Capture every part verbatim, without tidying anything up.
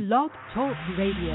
Blog Talk Radio.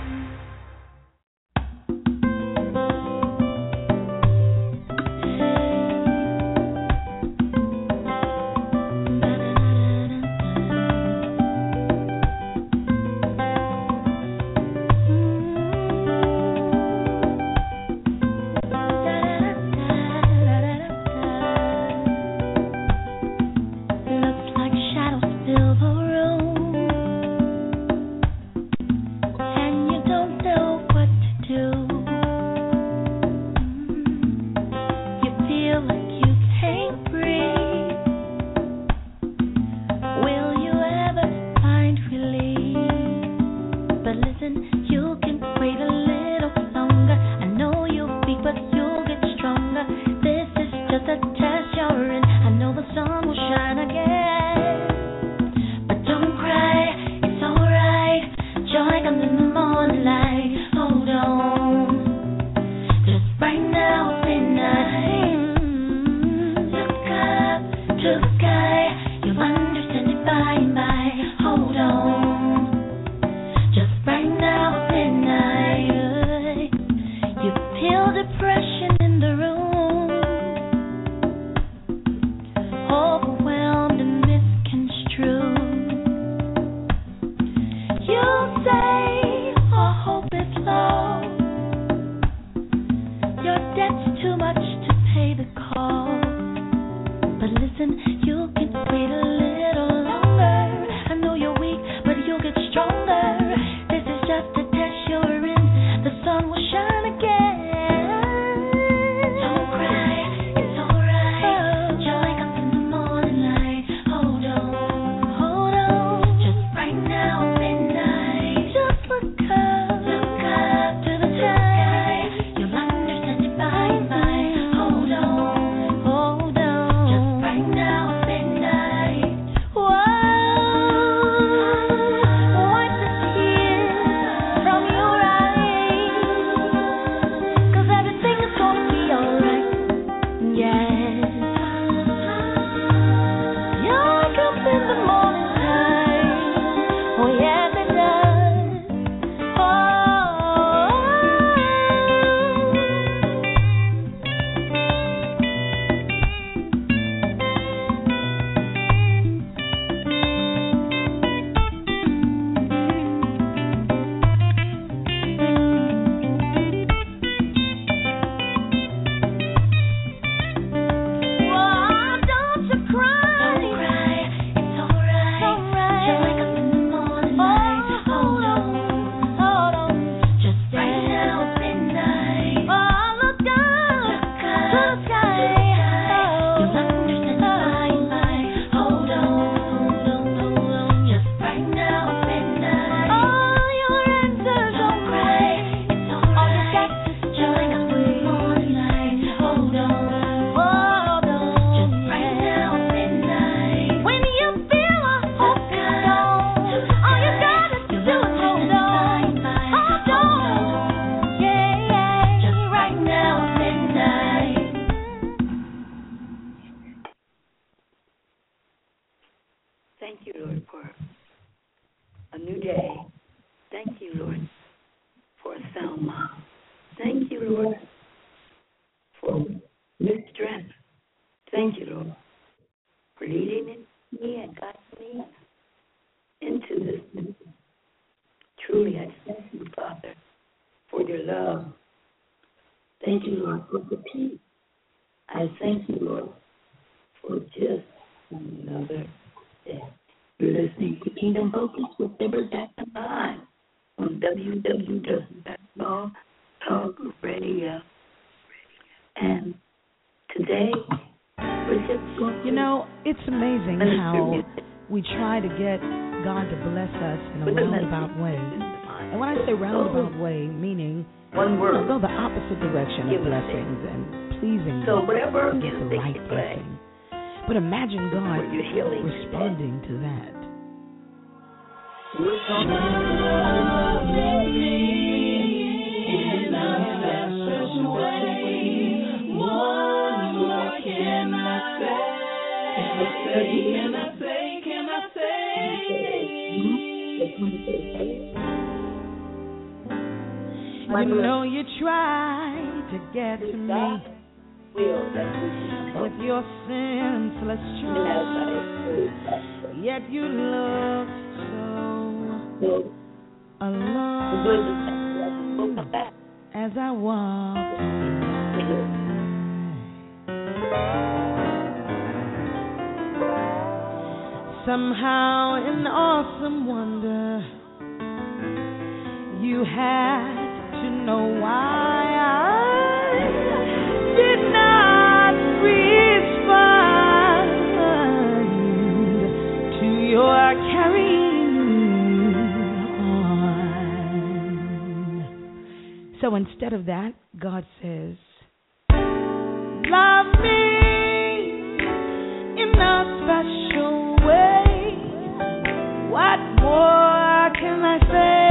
But imagine God responding to that. You know you try to get to me with your senseless charm, yet you look so alone as I walk by. Somehow in awesome wonder you had to know why I did not respond to your carrying on. So instead of that, God says, love me in a special way. What more can I say?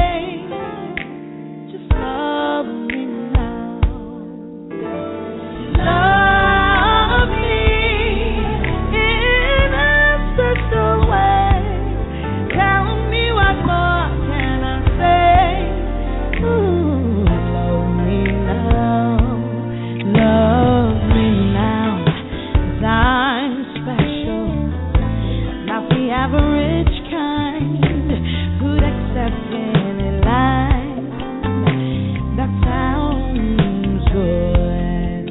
Love me now. Love me in a special way. Tell me what more can I say? Ooh, love me now. Love me now. 'Cause I'm special. Not the average kind who'd accept any line that sounds good.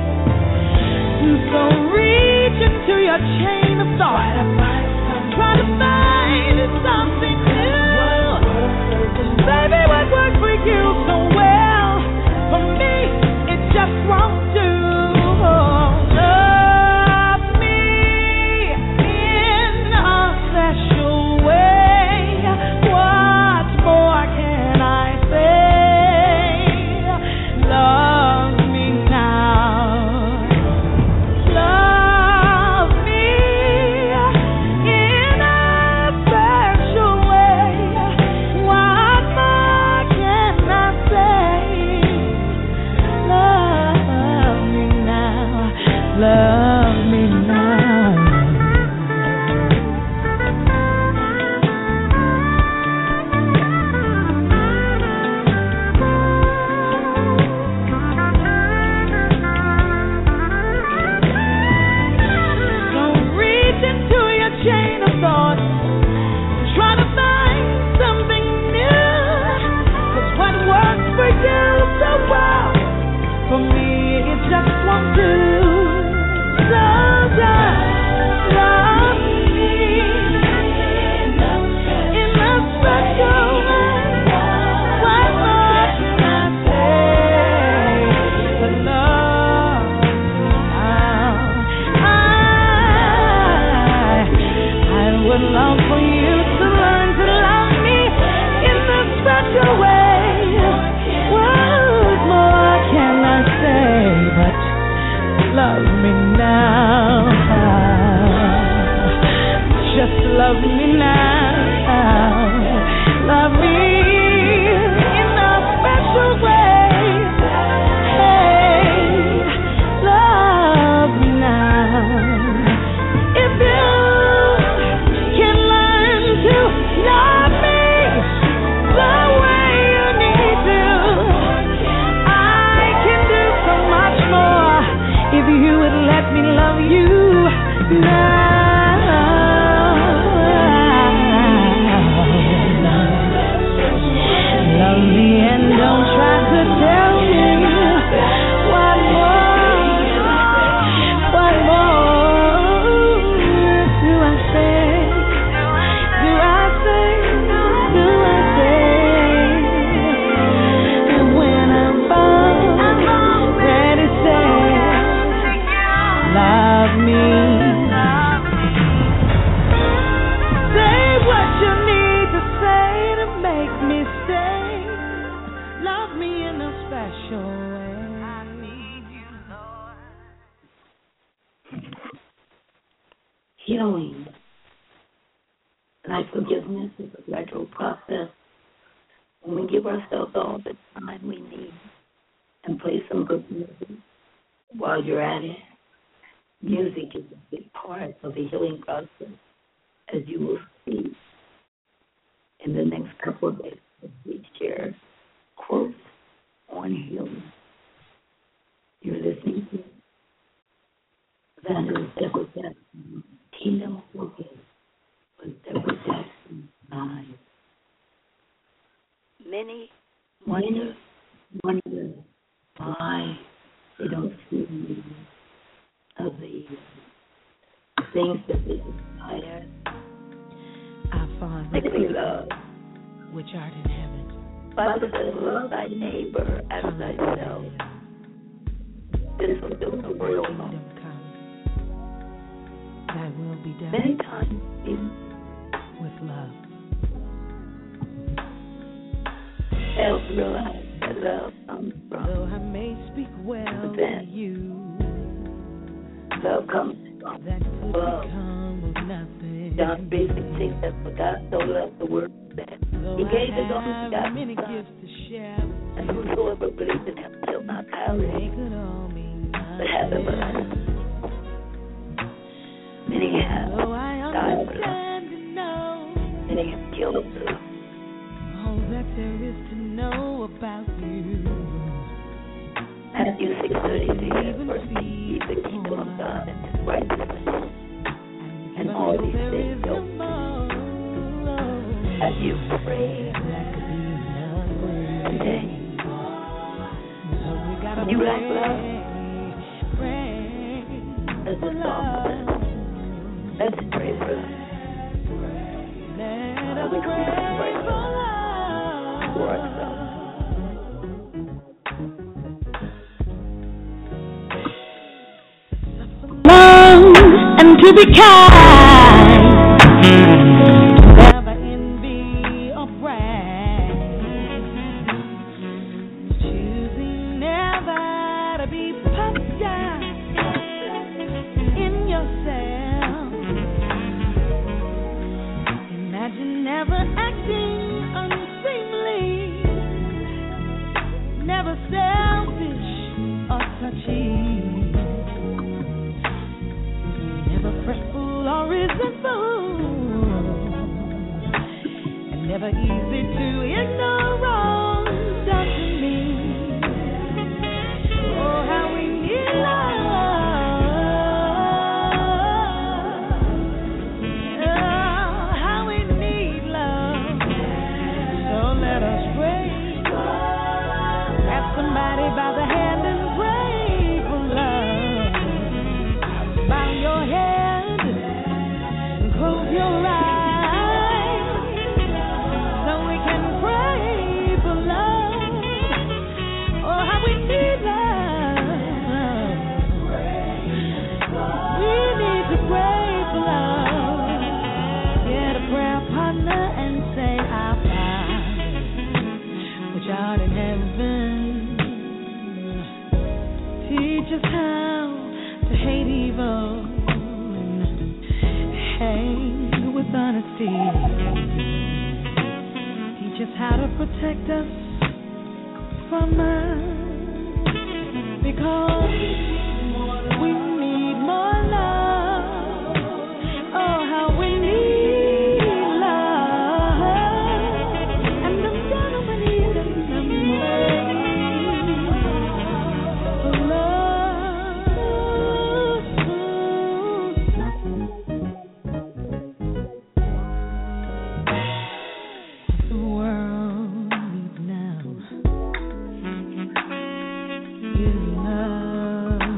So reach into your chain of thought, try to find something new. Baby, what worked for you so well, for me it just won't do. Love me in a special way. What more can I say? Love me now. Love me in a special way. What more can I say? Love me now. Love me now. So reach into your chain of thought, try to find something new. 'Cause what works for you so well, for me it just won't do. So just love me in a special way. What more can I say? But love me now. I, I would love for you to learn to love me in a special way. What more can I say? But love me now. Just love me now. Love me in a special way. Hey, love me now. If you can learn to love me the way you need to, I can do so much more if you would let me love you now. Love me and don't try to tell me what more, what more do I say? Do I say? Do I say? And when I'm found, ready to say, love me. Say what you need to say to make me stay. Love me in a special way. I need you, Lord. Healing, like forgiveness, is a gradual process. When we give ourselves all the time we need and play some good music while you're at it, music is a big part of the healing process, as you will see. in the next couple of days as we share quotes on healing. You're listening to Evangelist Deborah Jackson, Kingdom Focus with Deborah Jackson Live. Many wonder, wonder why they don't see any of the things that they desire. Our Father, They can love. which art in heaven. Bible says, love thy neighbor as thyself. This was the Thy world. kingdom come. Thy will be Many done times in with love. help realize that love comes from Though I may speak well Then- to you, love comes from that could love. become of nothing. John basically says that for God so loved the world that Though He gave His I only have begotten many Son, gifts to share with and you, whosoever believes in Him shall not perish, they could all mean but have nothing. everlasting. Many have Though I died for love. understand and know Many have killed for love. all that there is to know about you. Matthew six thirty-three says, Even first seek ye the kingdom of God and His righteousness, and And all so these there things is shall tomorrow. as you pray That could be nothing. today. So we gotta You pray, like love? pray As the for song love. says, let's pray for love. Let So us we can pray pray for love. for ourselves. Love and to be kind, never envy or brag, choosing never to be puffed down in yourself. Imagine never acting unseemly, never selfish or touchy. Never fretful or resentful, and never easy to ignore wrong done to me. Oh, how we need love. Oh, how we need love. So let us pray. Grab somebody by the hand and pray for love. Bow your head and close your eyes so we can pray for love. Oh, how we need love. We need to pray for love. Get a prayer partner and say, Our Father, which art in heaven, teach us how to hate evil and hate with honesty. Teach us how to protect us from us, because we need more love. Oh, how we need love. And the gentleman is in the the world needs now is love.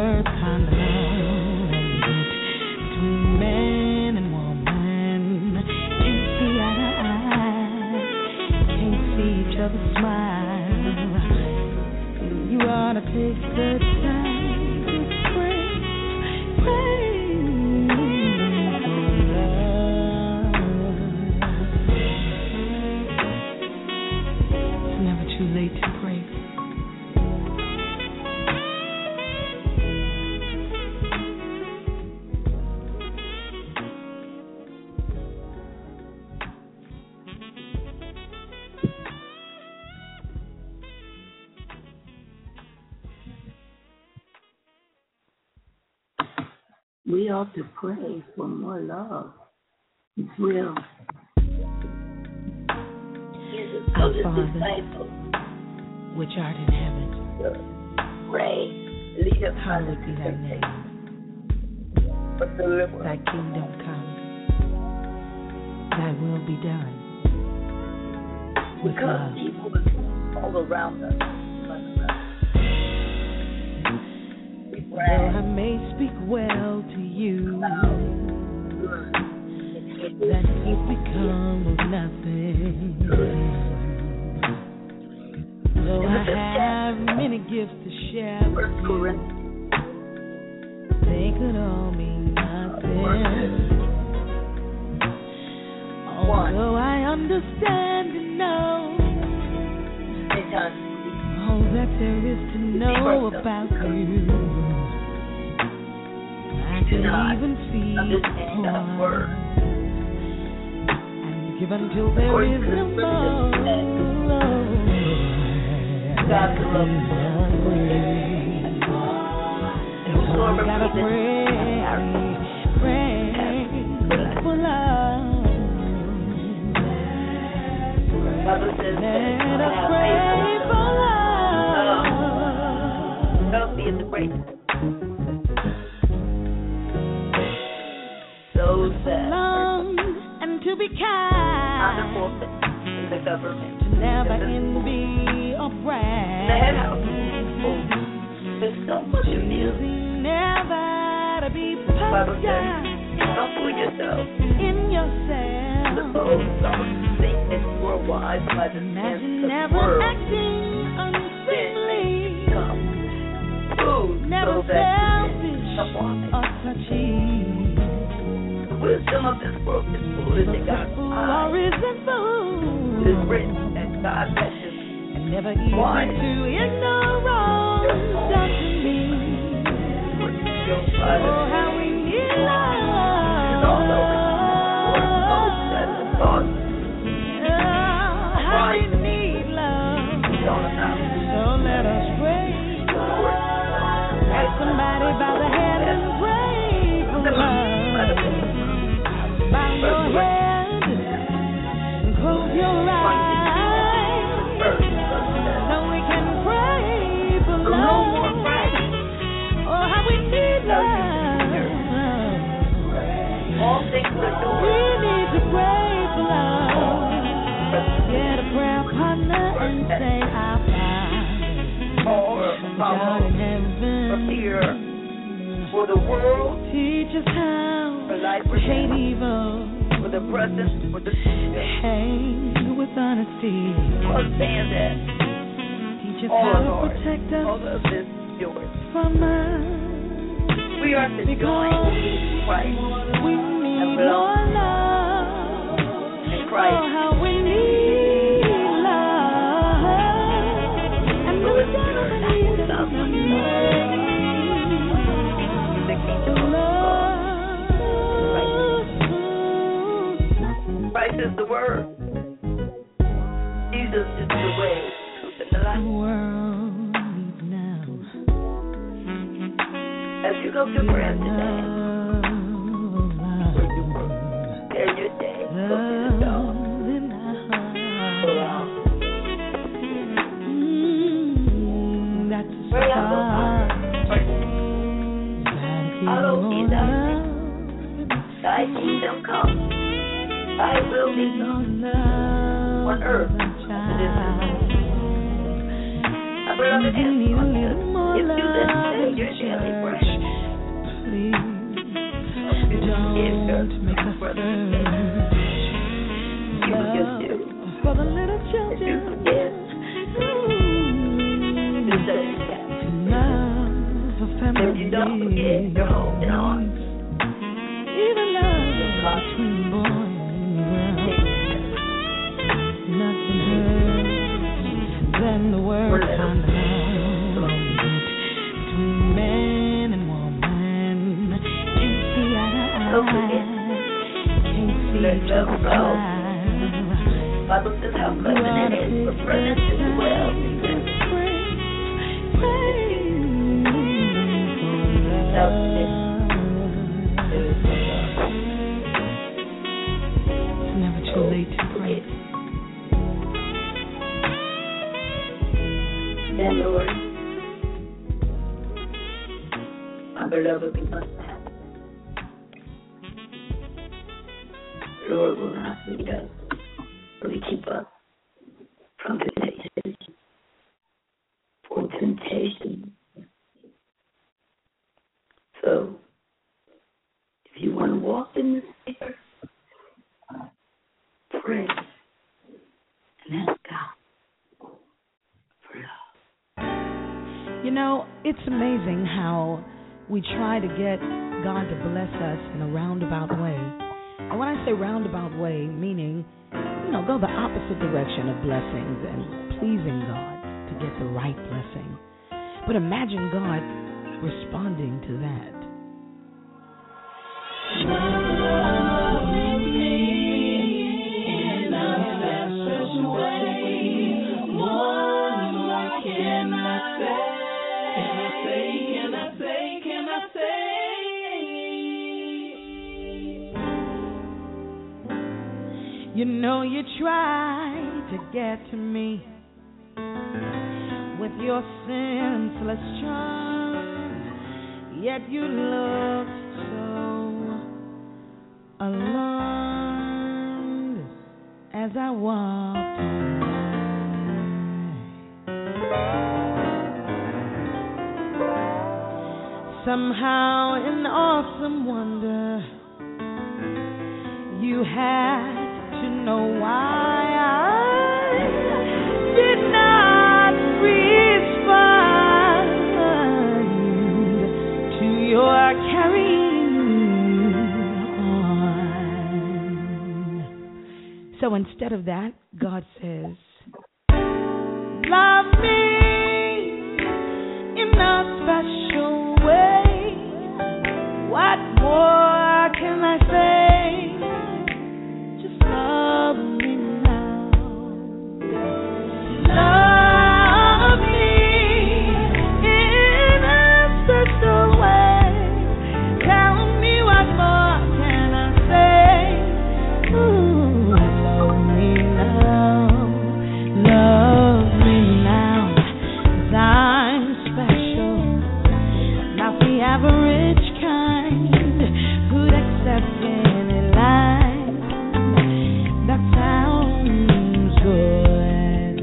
words kind of love and get between man and woman. Can't see eye to eye, can't see each other smile. You ought to take the time to pray, pray for love. It's never too late to pray. We ought to pray for more love. It's real. Our Father, which art in heaven, Pray. Lead us hallowed be thy name. Thy kingdom come, thy will be done. With Because love. people are all around us. We Though pray. I may speak well to you, that could become of nothing. Though I have many gifts to share with you, they could all mean nothing. Although I understand and know all that there is to know about you, I can even see more and give until there is no more. God's love. And so we gotta pray, pray for love. Bible says Let that us pray for love. love is the great. So sad. Long and to be Not kind, the forfeit in the government. to never envy or The brag. head house is full. There's so much of you. Never to be The Bible puffed says, down don't fool yourself. in yourself. Suppose some think it's worldwide by the sense Imagine of the never world. acting unseemly, Come. Food never so that selfish you can or touchy. The wisdom of this world is foolish in God's Or eyes. resentful. It is written that God touches And never easy Why? to ignore wrong done to me. your Oh, private. how we need It's all over. Word love. knows that the thoughts Oh, how we need love. is all about. So let us pray. Grab somebody by the hand and pray for love. Bow your head and close your eyes. So we can pray for No more love. fighting. Oh, how we need love. All things are We doing. need to pray for love. Get a prayer partner and say, Our Father, All which art power in heaven. appear for the world, Teach us how for life, to for hate death, evil. for the present, for the future. Hang with honesty. Understand that Teach us all how to Lord, protect all us of this is yours. from us. We are to join Because Christ we need more love. and Oh, Christ. how we need love. And we don't need Love. love. The kingdom of Love. Christ is the word. Jesus is the way, truth, and the The life. world needs now. As you go to prayer today, where you work, prepare your day, go to the job, go out. Pray out those hearts. Hallowed be thy name. Thy kingdom come. Thy will be done on earth as it is in heaven. My beloved, answer unto If you let say your daily bread, don't make a search. you just do. For the little If you children, forget, you say you can. love for family. If you don't forget, you're holding on. Even love between boy and girl. Nothing hurts than the word found out between man and woman. Can't see eye to Don't eye. forget. Can't see Let each love other's go. eyes. Bible says how pleasant it is for brothers to dwell together. It's never too late to pray. Then, Lord, my beloved, we must have. Lord will not lead us, but we keep us from temptation. For temptation. So, if you want to walk in the Spirit, pray and ask God for love. You know, it's amazing how we try to get God to bless us in a roundabout way. And when I say roundabout way, meaning, you know, go the opposite direction of blessings and pleasing God to get the right blessing. But imagine God responding to that. Love me in a special way. What can I say? Can I say, can I say, can I say? You know you try to get to me with your senseless charm, yet you look so alarmed as I walked by. Somehow in awesome wonder, you had to know why I did not respond to your carrying on. So instead of that, God says, love me in a special way. What more can I say? Just love me now. Love me in a special way. Tell me what more can I say? Ooh, love me now. Love me now. 'Cause I'm special. Not the average kind who'd accept any line that sounds good.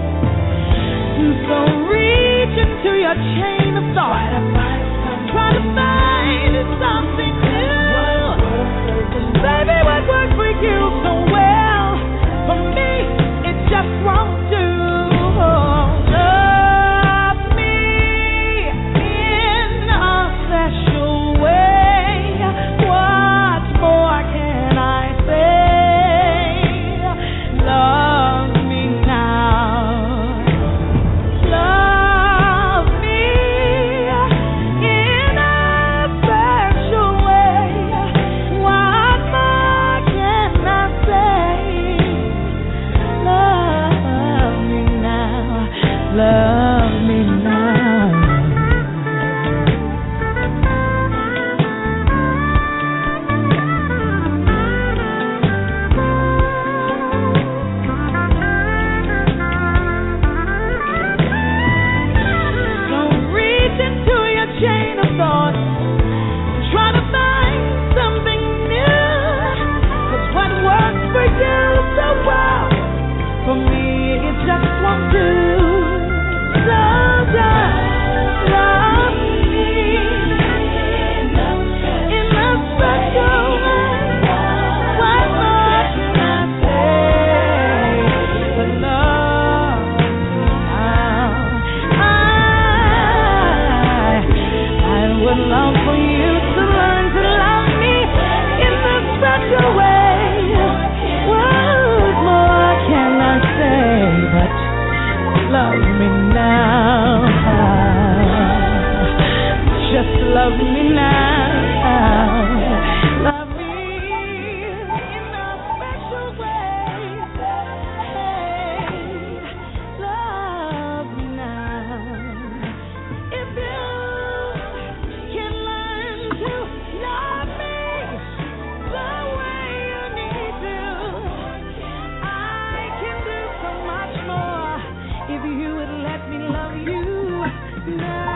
So reach into your chain of thought. Try to find something new. 'Cause baby, what worked for you so well, for me, it just won't do. Love me in a special way. What more can I say? Love me now. Love me in a special way. What more can I say? Love me now. Love me now. Don't reach into your chain of thought and try to find something new. 'Cause what works for you so well, for me it just won't do. So just long for you to learn to love me in the special way. What more can I say but love me now? Just love me now. Love me in a special way. Hey, love me now. If you can learn to love me the way you need to, I can do so much more if you would let me love you now.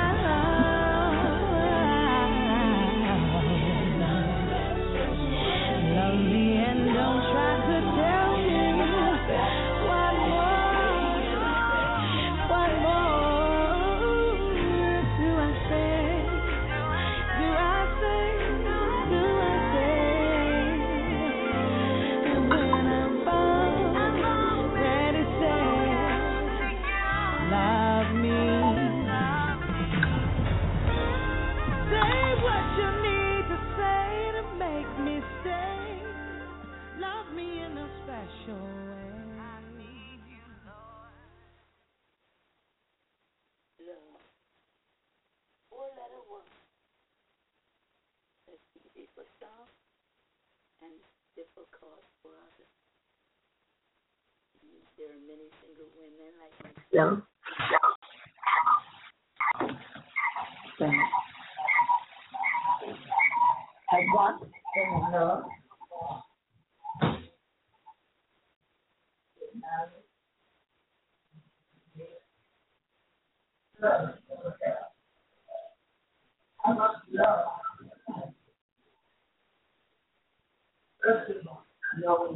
Difficult for others. There are many single women like myself that I want to love. Love. I must love. First of all, knowing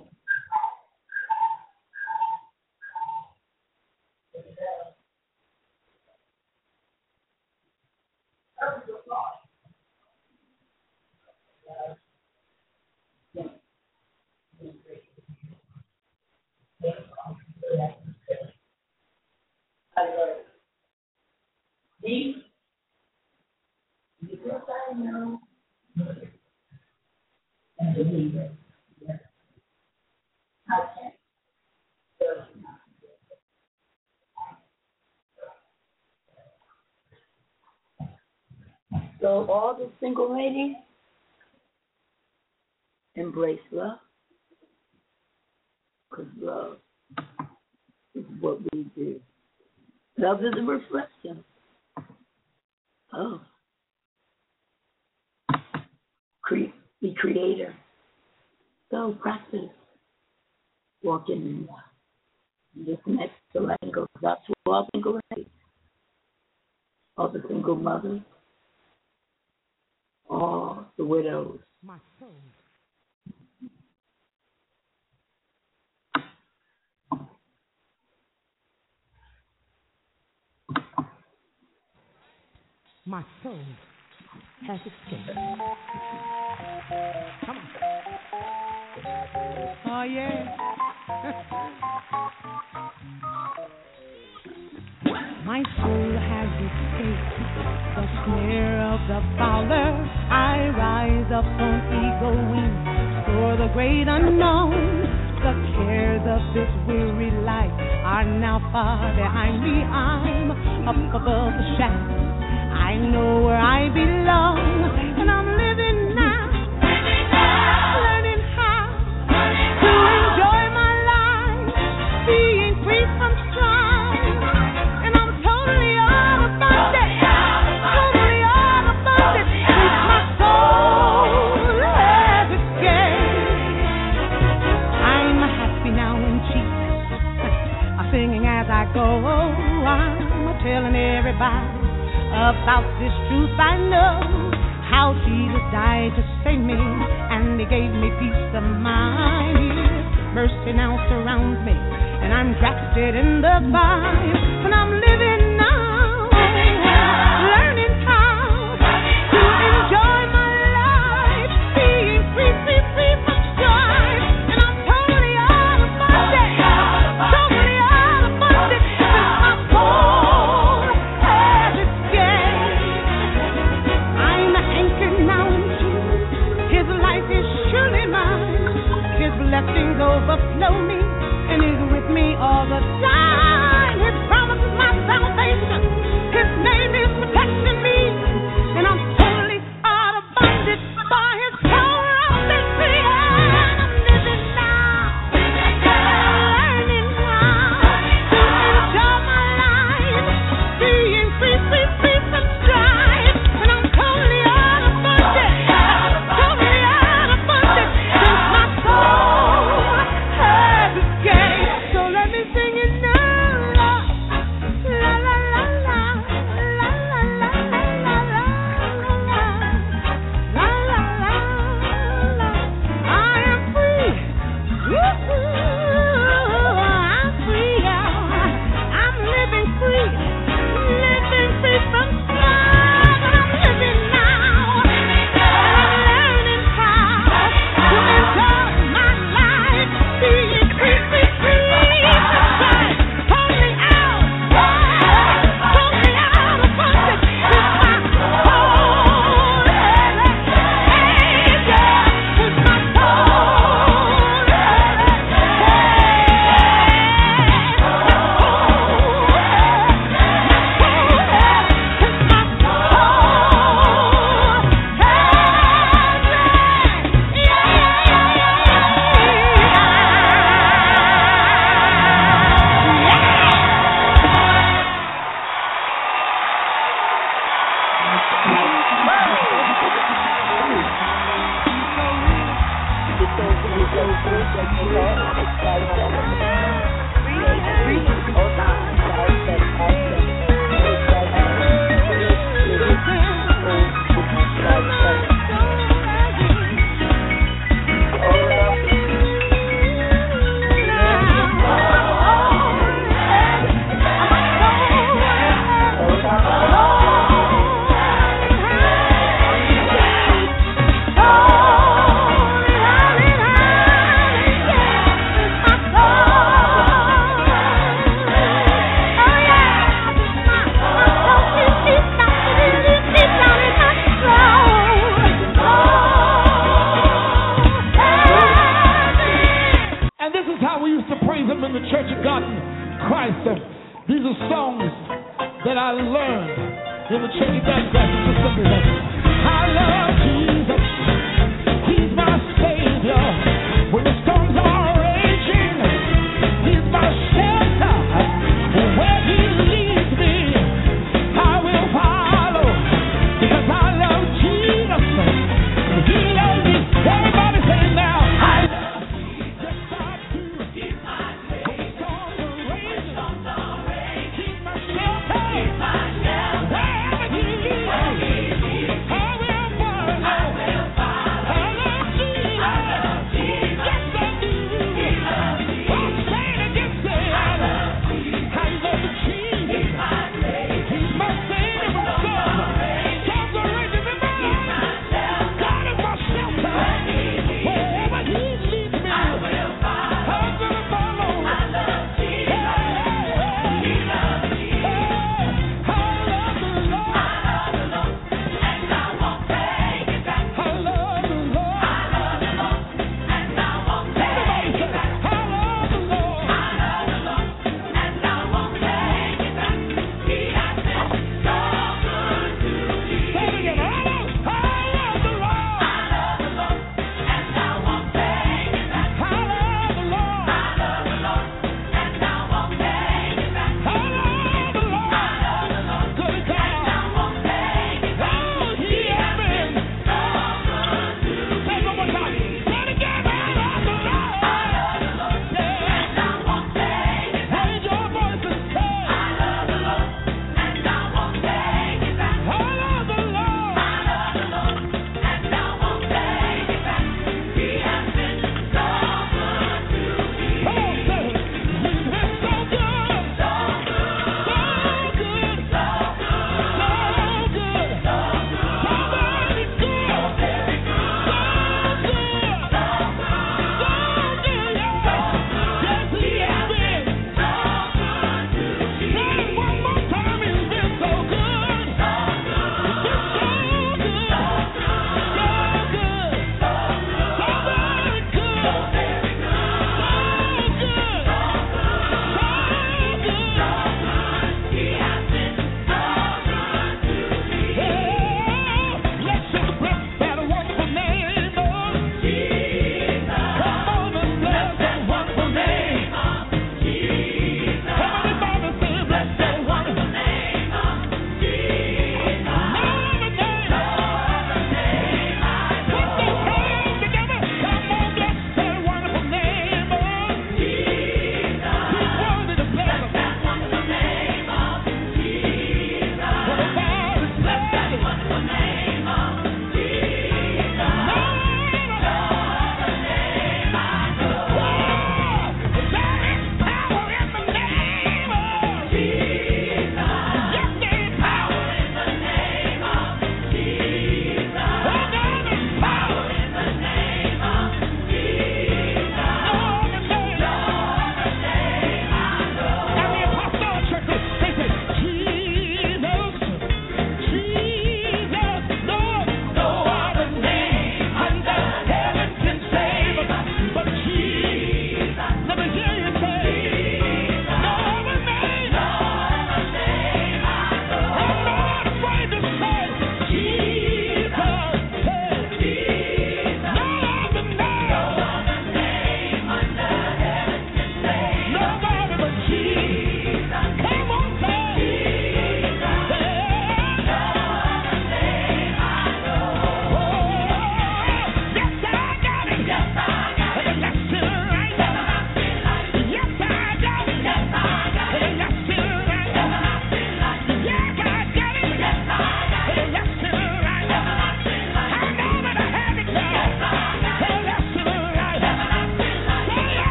these, because I know and believe it. I can't. So all the single ladies embrace love, because love is what we do. Love is a reflection of cre- the Creator. So practice walking in love. Just next to language. That's what all single ladies, all the single mothers, all the widows. My soul. My soul has escaped. Come on. Oh, yeah. My soul has escaped the snare of the fowler. I rise up on eagle wings for the great unknown. The cares of this weary life are now far behind me. I'm up above the shadows. I know where I belong, and I'm living now, learning how to enjoy my life, being free from strife, and I'm totally out of bondage, totally out of bondage, since my soul has escaped. I'm happy now in Jesus, I'm singing as I go, I'm telling everybody about this truth I know, how Jesus died to save me, and He gave me peace of mind. His mercy now surrounds me, and I'm drafted in the vine, and I'm living now, learning how to enjoy my life, being free, free, free from strife, and I'm totally out of bondage, totally out of bondage, since my soul has escaped.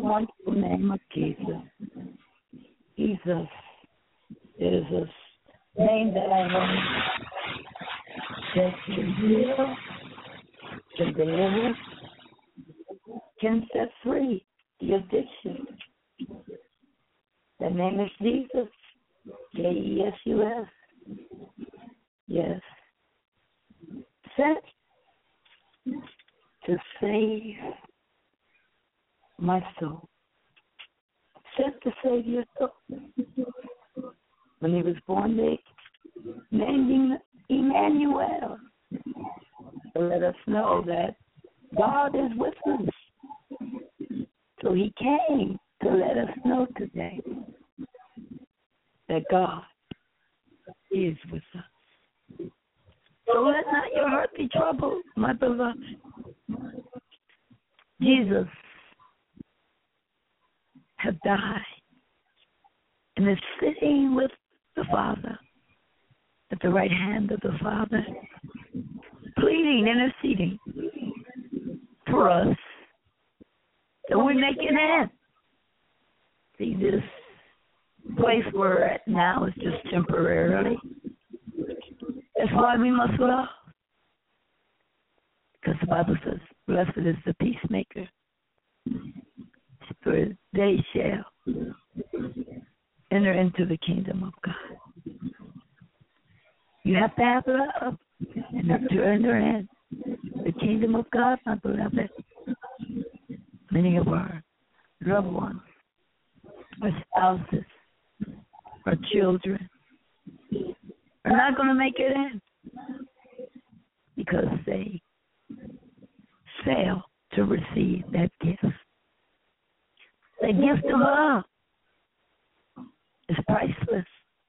wonderful name of Jesus. Jesus is a name that I know that can heal, can deliver, can set free the addiction. The name is Jesus. J E S U S. Yes. Sent to save my soul. Sent to save your soul. When he was born, they named him Emmanuel. To let us know that God is with us. So he came to let us know today that God is with us. So let not your heart be troubled, my beloved. Jesus has died and is sitting with the Father at the right hand of the Father, pleading, interceding for us that we make it in. See, this place we're at now is just temporarily. That's why we must love. Because the Bible says, blessed is the peacemaker, for they shall enter into the kingdom of God. You have to have love and to enter in the kingdom of God, my beloved. Many of our loved ones, our spouses, our children are not going to make it in because they fail to receive that gift. The gift of love is priceless.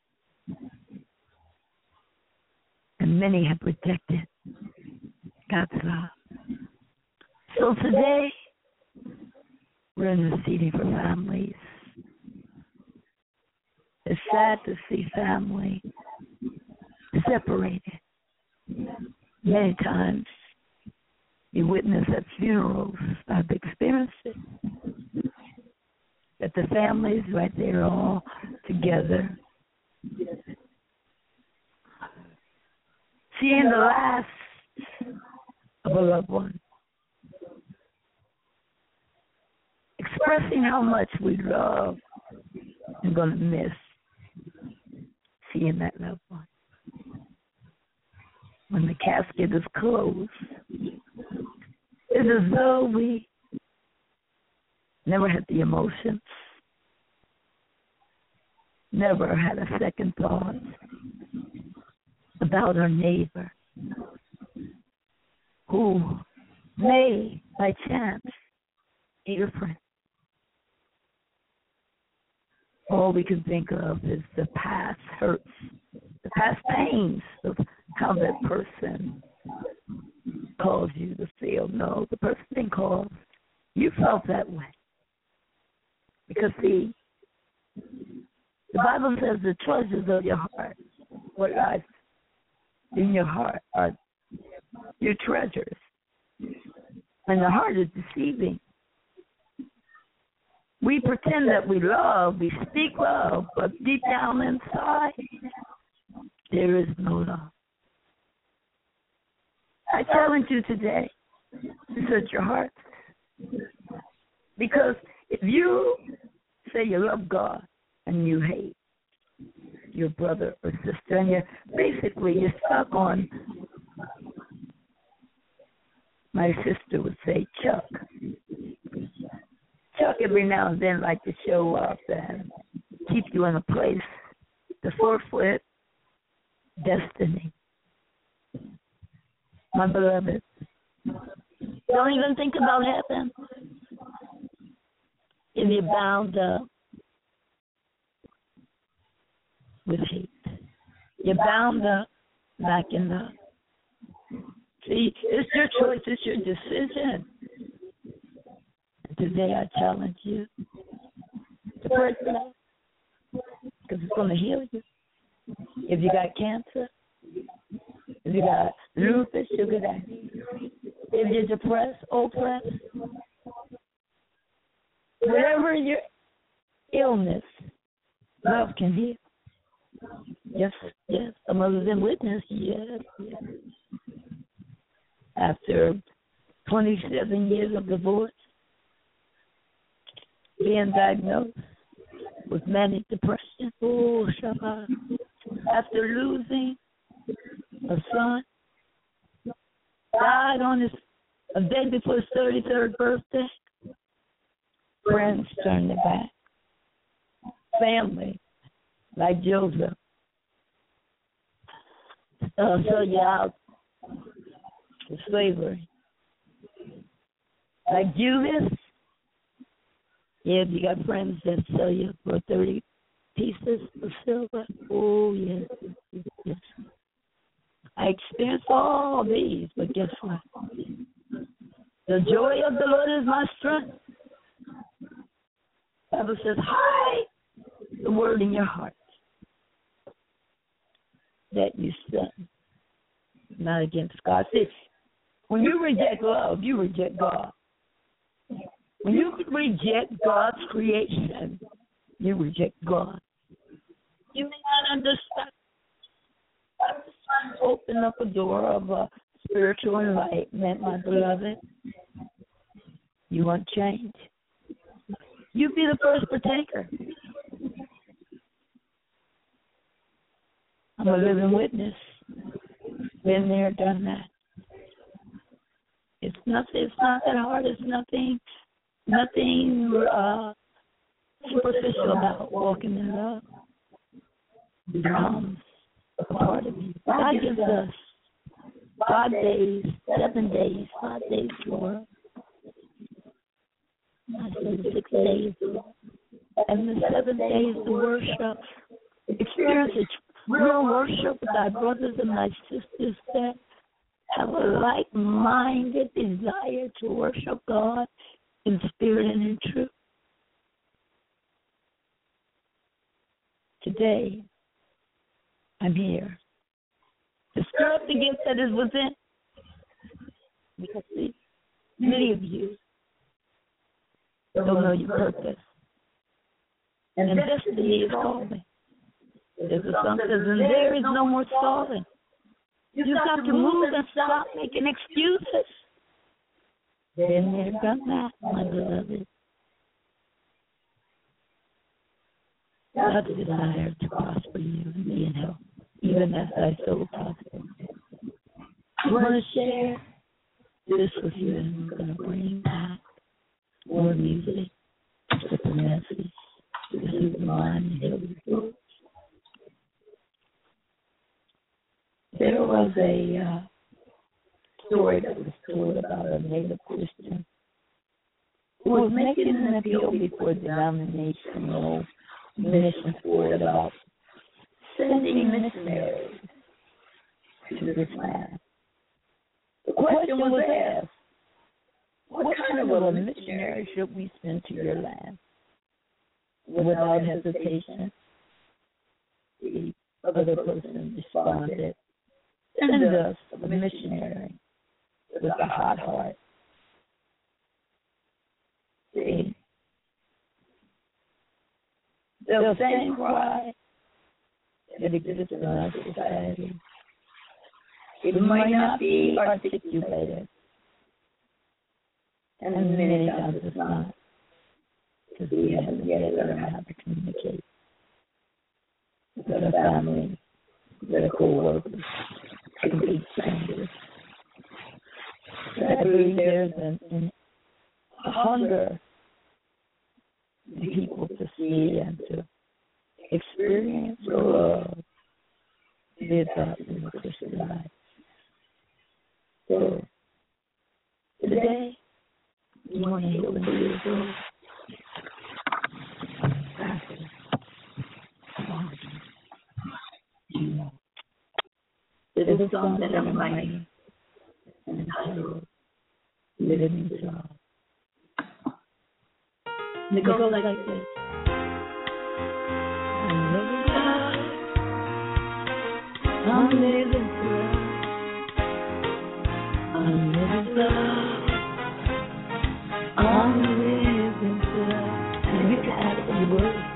And many have rejected God's love. So today, we're interceding for families. It's sad to see family separated. Many times, you witness at funerals, I've experienced it, that the families right there all together, seeing the last of a loved one, expressing how much we love and going to miss seeing that loved one. When the casket is closed, it's as though we never had the emotions, never had a second thought about our neighbor who may, by chance, be a friend. All we can think of is the past hurts, the past pains of how that person caused you to feel. No, the person didn't cause. You felt that way. Because, see, the Bible says the treasures of your heart, what lies in your heart are your treasures. And the heart is deceiving. We pretend that we love, we speak love, but deep down inside, there is no love. I challenge you today to search your heart. Because if you say you love God and you hate your brother or sister, and you're basically you're stuck on, my sister would say, Chuck. Chuck every now and then like to show up and keep you in a place to forfeit destiny. My beloved, don't even think about heaven if you're bound up with hate. You're bound up back in love. See, it's your choice, it's your decision. And today I challenge you to pray for that, because it's going to heal you. If you got cancer, if you got lupus, sugar diabetes, if you're depressed, oppressed, Whatever your illness, love can heal. Yes, yes. Some of them witness, yes, yes. After twenty-seven years of divorce, being diagnosed with manic depression, oh, Shabbat. After losing a son, died on his a day before his thirty-third birthday. Friends turned their back. Family, like Joseph, uh, sell you out to slavery. Like Judas, yeah, you got friends that sell you for thirty pieces of silver. Oh, yes, yes, yes. I experienced all these, but guess what? The joy of the Lord is my strength. The Bible says, hide the word in your heart that you sin not against God. See, when you reject love, you reject God. When you reject God's creation, you reject God. You may not understand. I'm just trying to open up a door of uh, spiritual enlightenment, my beloved. You want change? You be the first partaker. I'm a living witness. Been there, done that. It's nothing. It's not that hard. It's nothing. Nothing uh, superficial about walking in love. It becomes a part of you. God gives us five days, seven days, five days to work. I said six days, and the seven days to worship. Experience a real worship with our brothers and my sisters that have a like-minded desire to worship God in spirit and in truth. Today, I'm here to stir up the gift that is within. Because see, many of you don't know your purpose. And destiny is calling. There's a song that says, and there is no more stalling. You've got to move and stop making excuses. Been there, done that, my beloved. God's desire to prosper you and be in health, even as thy soul prospers. I want to share this with you, and I'm going to bring back more music with the message. This is the mind and heal your thoughts. There was a uh, story that was told about a native Christian who was making an appeal before the denominational mission board about sending missionaries to this land. The question was asked, what kind of a missionary should we send to your land? Without hesitation, the other person responded, send us a missionary with a hot heart. See, the same cry that exists in our society, it might not be articulated, and many times it's not, because we haven't yet learned how to communicate with our family, with our co-workers, complete strangers. I believe there's an, an, a hunger in people to see and to experience the love lived out in the Christian life. So, today, you want to heal into your soul. There's a song that I'm writing entitled Living in Love. And it goes like this. I'm living love. I'm living love. I'm living love. I'm living love.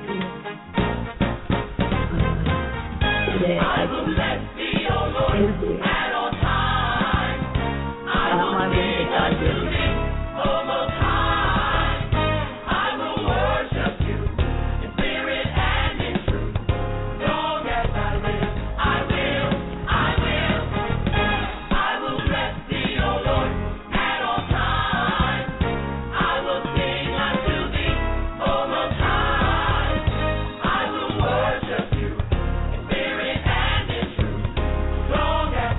Today, I will bless thee, O Lord, every at all times. I not will my sing way, I unto will. thee, O Most High. I will worship you in spirit and in truth. Long as I live, I will, I will. I will bless thee, O Lord, at all times. I will sing unto thee, O Most High. I will worship you in spirit and in truth. Long as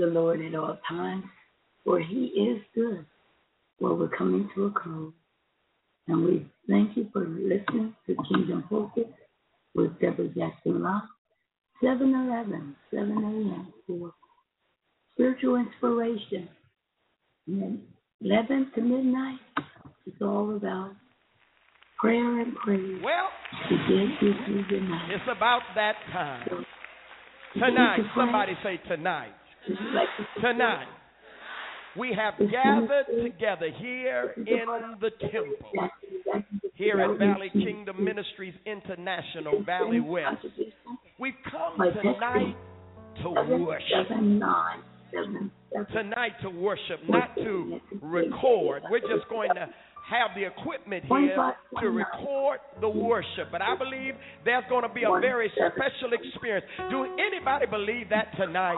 the Lord at all times, for he is good. Well, we're coming to a close. And we thank you for listening to Kingdom Focus with Deborah Jackson Locke, seven eleven, seven a.m. for spiritual inspiration. And eleven to midnight, it's all about prayer and praise. Well, to get you through the night. It's about that time. So, tonight, somebody say tonight. Like Tonight, we have gathered together here in the temple, here at Valley Kingdom Ministries International, Valley West. We've come tonight to worship. Tonight to worship, not to record. We're just going to have the equipment here to record the worship. But I believe there's going to be a very special experience. Do anybody believe that tonight?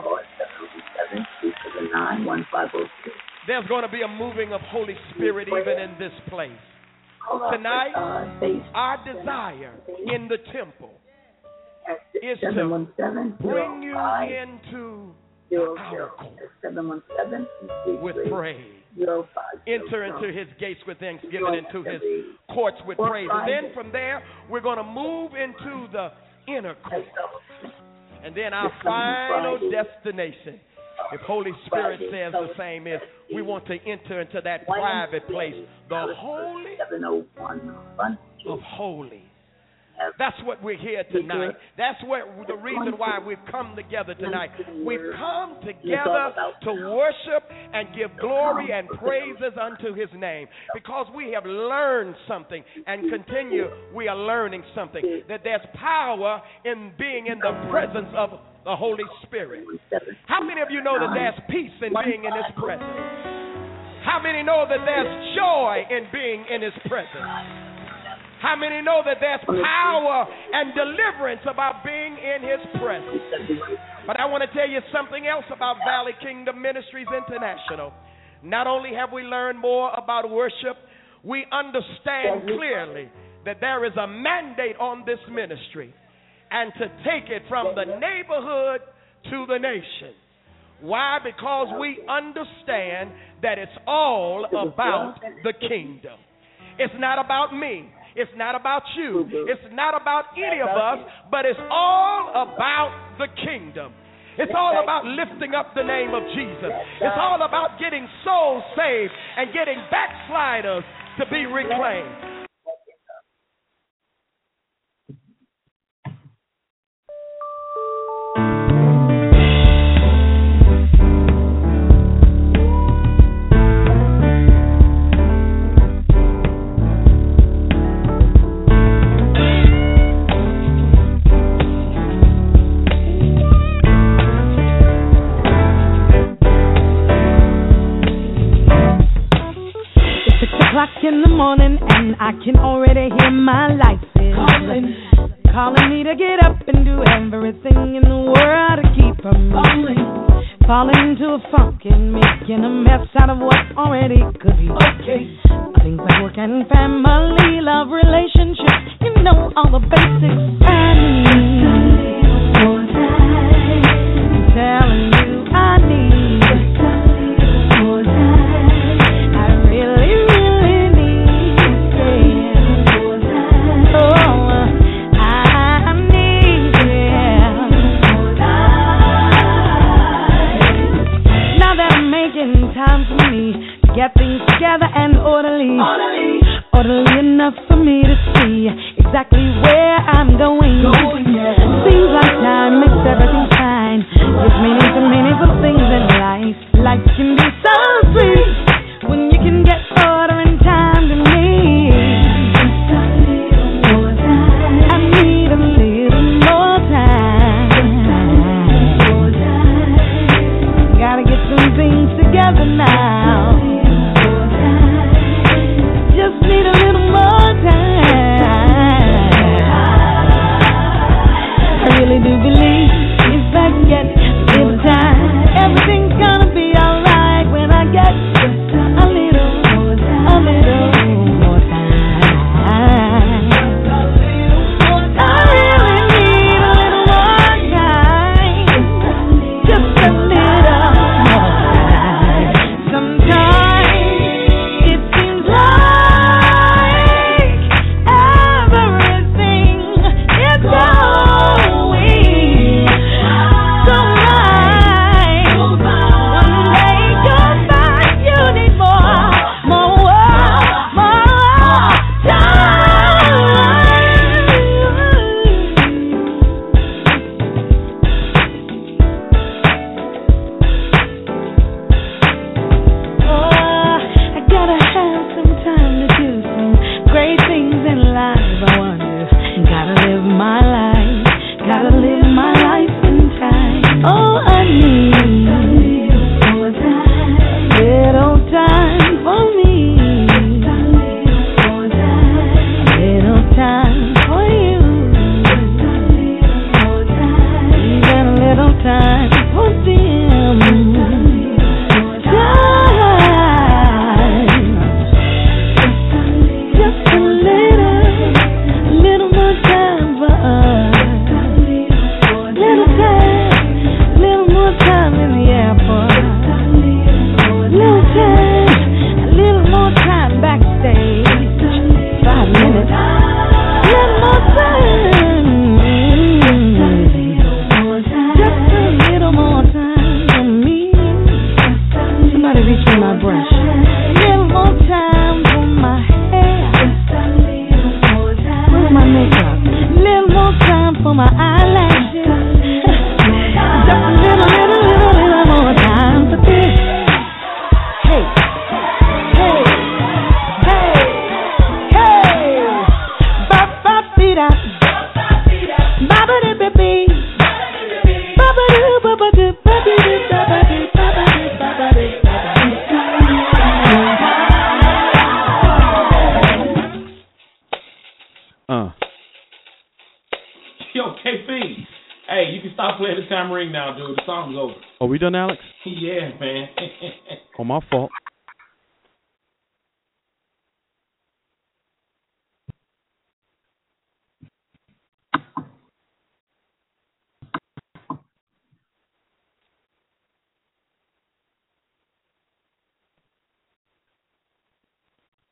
There's going to be a moving of Holy Spirit even in this place. Tonight, our desire in the temple is to bring you into our court with praise. Enter into his gates with thanksgiving, into his courts with praise. And then from there, we're going to move into the inner court. And then our final destination, if Holy Spirit says the same, is we want to enter into that private place, the Holy of Holies. That's what we're here tonight. That's what the reason why we've come together tonight. We've come together to worship and give glory and praises unto his name, because we have learned something and continue, we are learning something, that there's power in being in the presence of the Holy Spirit. How many of you know that there's peace in being in his presence? How many know that there's joy in being in his presence? How many know that there's power and deliverance about being in his presence? But I want to tell you something else about Valley Kingdom Ministries International. Not only have we learned more about worship, we understand clearly that there is a mandate on this ministry, and to take it from the neighborhood to the nation. Why? Because we understand that it's all about the kingdom. It's not about me. It's not about you. It's not about any of us, but it's all about the kingdom. It's all about lifting up the name of Jesus. It's all about getting souls saved and getting backsliders to be reclaimed. In the morning, and I can already hear my life is calling, calling me to get up and do everything in the world to keep from falling, falling into a funk and making a mess out of what already could be okay. Things like work and family, love, relationships, you know, all the basics. I need a little more time. I'm telling you, I need just a little more time. I really, really time for me to get things together and orderly. Orderly, orderly enough for me to see exactly where I'm going. going yeah. Seems like time makes everything fine. Gives meaning to meaningful things in life. Life can be so sweet when you can get order and time to me. Just a little more time. I need a little more time. Just a little more time. Gotta get some things together now. Just need a little more time. I really do believe if I get a little time, everything's gonna be alright when I get just a little, a little more time. I really need a little more time. Just a little. Somebody reach me my brush. Little more time for my hair. Where's my makeup? Little more time for my eyelashes. Just a little, little, little, little more time for this. Hey, hey, hey, hey. Ba ba be da, ba ba da ba be, ba ba do ba ba do ba ba do ba ba do ba ba do ba ba do ba ba. Uh. Yo, K P. Hey, you can stop playing the tambourine now, dude. The song's over. Are we done, Alex? Yeah, man. Oh, my fault.